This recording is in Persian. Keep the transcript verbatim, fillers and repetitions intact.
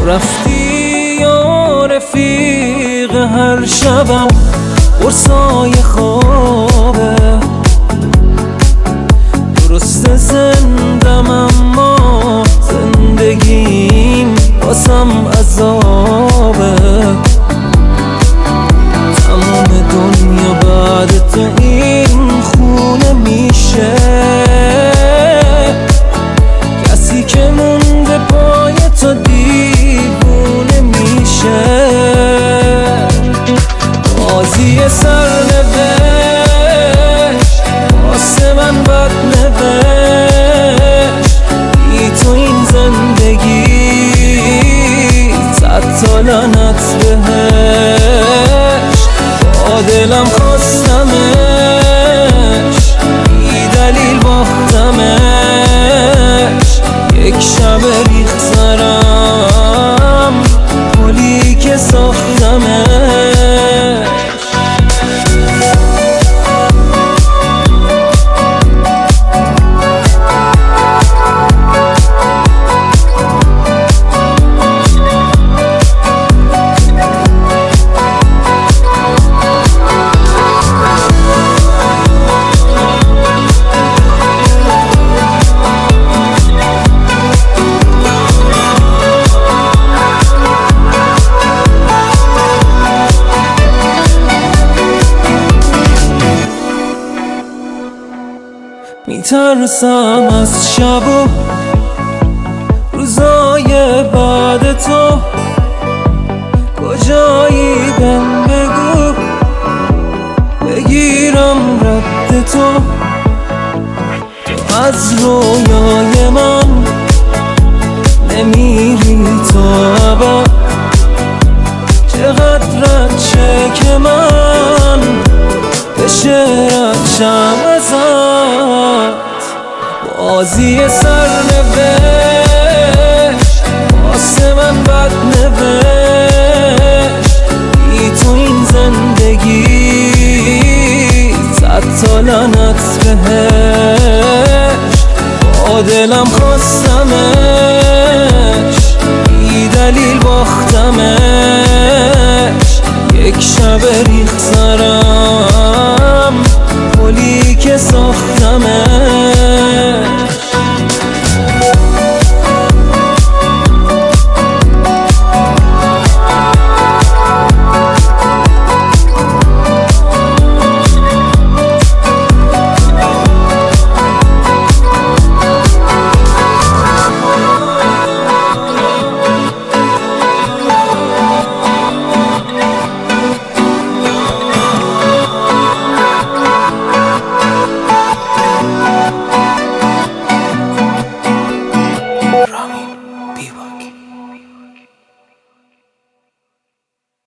رفتی یا رفیق هر شبم قرصای خوابه. درست زندم اما زندگیم باسم عذابه. تمام دنیا بعد تو این خونه میشه. کسی که مونده پای تو دیوونه میشه. بازی سرنوشت واسه من بد نوشت. بی تو این زندگی صد تا لعنت بهش. با دلم خواستمش بی دلیل باختمش. یک شب ریخت سرم پلی که ساختمش. میترسم از شب و روزای بعد تو. کجایی بهم بگو بگیرم رد تو. تو از رویای من نمیری تو ابد. چقدرت شه که من بشه ردشم ازت. بازی سرنوشت واسه من بد نوشت. بی تو این زندگی صد تا لعنت بهش. با دلم خواستمش بی دلیل باختمش. یک شب